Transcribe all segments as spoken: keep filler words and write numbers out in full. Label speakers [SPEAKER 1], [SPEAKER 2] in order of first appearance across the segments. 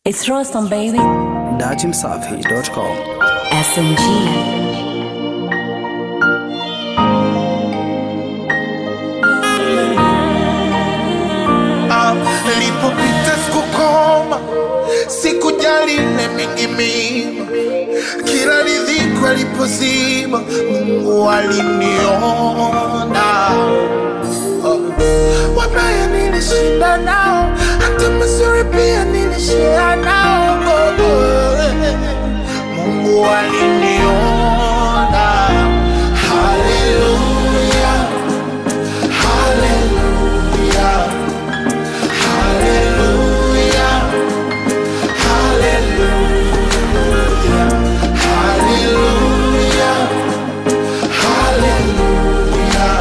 [SPEAKER 1] It's Rostam, baby.
[SPEAKER 2] Dajim Safi dot com.
[SPEAKER 1] S M G.
[SPEAKER 3] Nilipopita sikukoma, sikujali na mingi mima. Kila riziki alipozima, Mungu aliniona. Wabaya nilishinda nao, hata mazuri pia nilishare nao. Mungu aliniona. Hallelujah, hallelujah, hallelujah, hallelujah, hallelujah, hallelujah,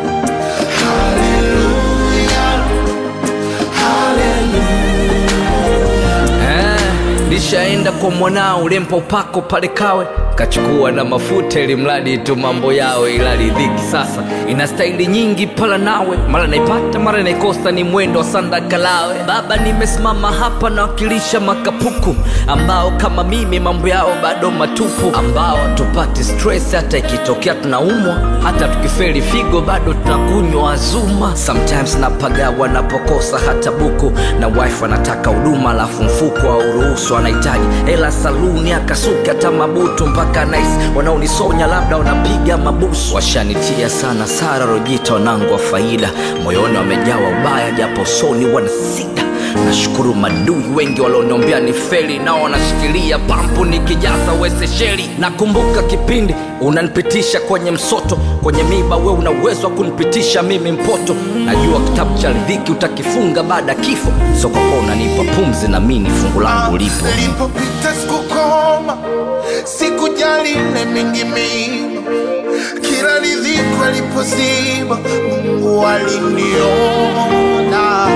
[SPEAKER 3] hallelujah.
[SPEAKER 4] Eh, nishaenda kwa mwanao ulempa upako pale Kawe, kachukua na mafuta ili mradi tu mambo yao, ila ridhiki sasa ina staili nyingi pala nawe, mara naipata mara naikosa, ni mwendo wa sanda kalawe. Baba nimesimama hapa na wakilisha makapuku ambao kama mimi mambo yao bado matupu, ambao tupati stress hata ikitokea tunaumwa, hata tukifeli figo bado tunakunywa Azuma. Sometimes napagawa napokosa hata buku, na wife anataka huduma alafu mfuko au ruhusu anahitaji hela saluni akasuka hata mabutu mpaka nice. Wanaonisonya labda wanapiga mabusu, washanitia sana sara rojita wanangu wa faida, moyoni wamejawa ubaya japo soni wanasida. Nashukuru madui wengi walioniombea ni feli, nao wanashikilia pampu nikijaza wese sheli. Nakumbuka kipindi unanipitisha kwenye msoto, kwenye miba we una uwezo wa kunipitisha mimi mpoto. Najua kitabu cha riziki utakifunga baada kifo, so kwa kwa unanipa pumzi na mimi fungu langu lipo.
[SPEAKER 3] Nilipopita sikukoma, sikujali na mingi mima. Kila riziki alipozima, Mungu aliniona.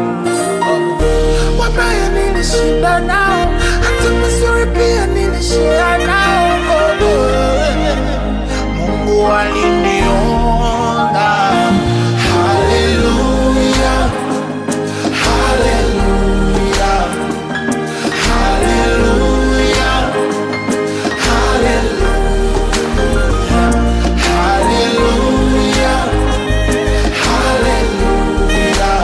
[SPEAKER 3] Wabaya nilishinda nao, hata mazuri pia nilishare nao. Mungu aliniona. Hallelujah, hallelujah, hallelujah, hallelujah, hallelujah, hallelujah,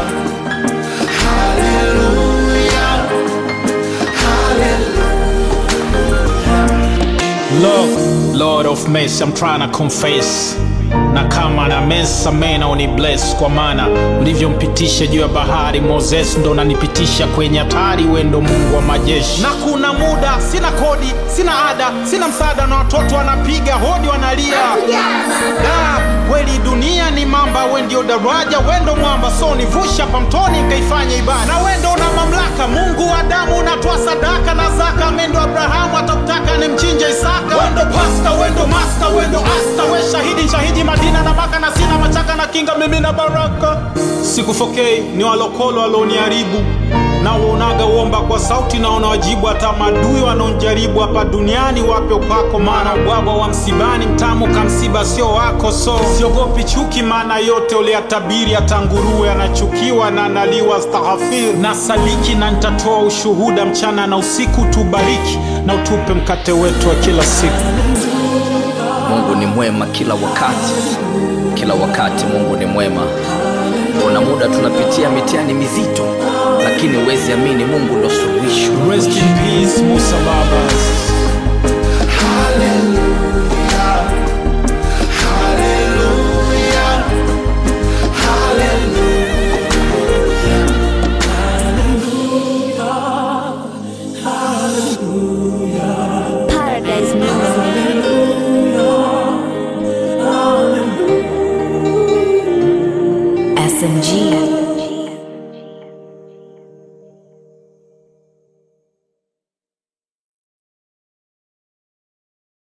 [SPEAKER 3] hallelujah.
[SPEAKER 5] Lord, Lord of mercy, I'm trying to confess. Na kama na mesa mena uni bless, kwa maana ulivyompitisha juu ya bahari Moses ndo nanipitisha kwenye hatari. Wendo Mungu wa majeshi, na kuna muda sina kodi, sina ada, sina msaada, na watoto wanapiga hodi wanalia. Da, kweli dunia ni mamba, we ndio daraja, wendo mwamba, so nivusha hapa mtoni nikaifanya ibada. Na wendo una mamlaka, Mungu wa damu unatoa sadaka na zaka. Mendo Abrahamu atakutaka ni mchinja Isaka. Wendo pasta, wendo master, wendo asta, we shahidi shahidi Madina na Maka, na sina machaka na kinga mimi na baraka. Sikufokei ni walokolo waloniharibu, na uonaga uomba kwa sauti na unawajibu. Hata madui wanaonjaribu hapa duniani wape upako, maana ubwabwa wa msibani mtamu kamsiba sio wako. So siogopi chuki, maana yote uliyatabiri. Hata nguruwe anachukiwa na analiwa astaghfir. Na saliki na nitatoa ushuhuda mchana na usiku. Tubariki na utupe mkate wetu wa kila siku.
[SPEAKER 4] Mungu ni mwema kila wakati, kila wakati Mungu ni mwema. Kuna muda tunapitia mitihani mizito, lakini uwezi amini Mungu ndo suluhisho.
[SPEAKER 5] Rest in peace Musa Babas.
[SPEAKER 3] Hallelujah, hallelujah, hallelujah.
[SPEAKER 1] Paradise music. S M G.